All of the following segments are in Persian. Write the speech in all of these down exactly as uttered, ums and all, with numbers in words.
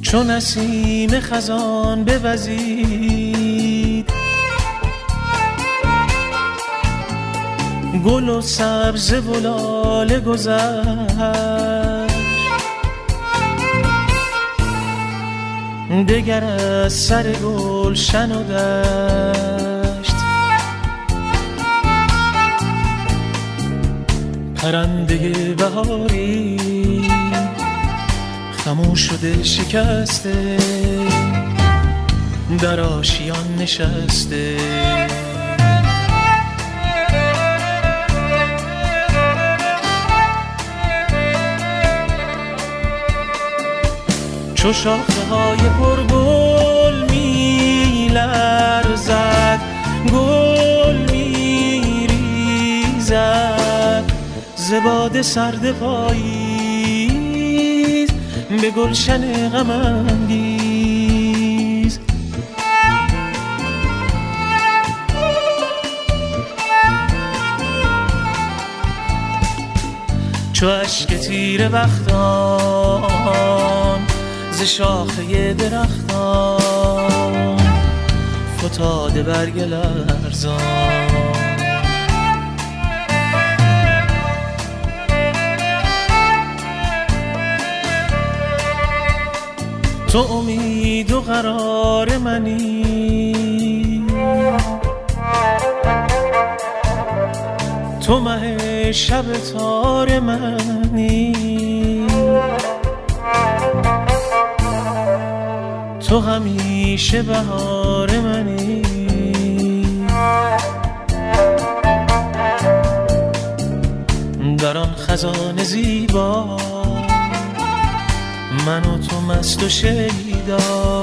چون نسیم خزان بوزید، گل و سبز و لاله گذشت، دگر از سر گلشن و دشت، پرنده بهاری خموش شده شکسته، در آشیان نشسته. چو شاخه های پرگل می لرزد، گل می ریزد ز باد سرد پاییز به گلشن غم انگیز. چو اشک تیره بختان ز شاخه درختان فتاده برگ لرزان، تو امید و قرار منی، تو مه شب تار منی، تو همیشه بهار منی. در آن خزان زیبا من و تو مست و شیدا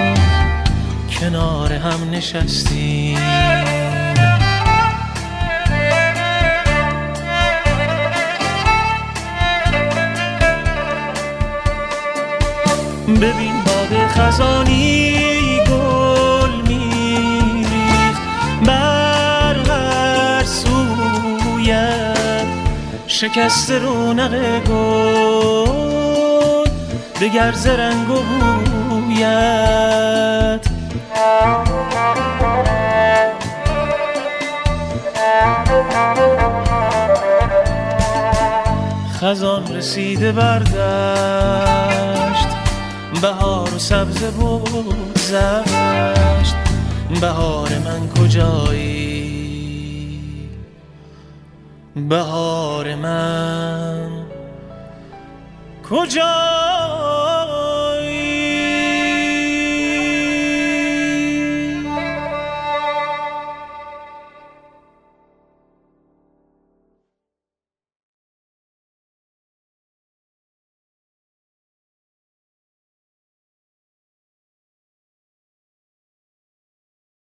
کنار هم نشستیم، ببین باد خزانی گل میریخت بر هر سویت، شکست رونق گل دگر ز رنگ و بویت. خزان رسیده بردشت، بهار و سبز بگذشت، بهار من کجایی، بهار من کجایی.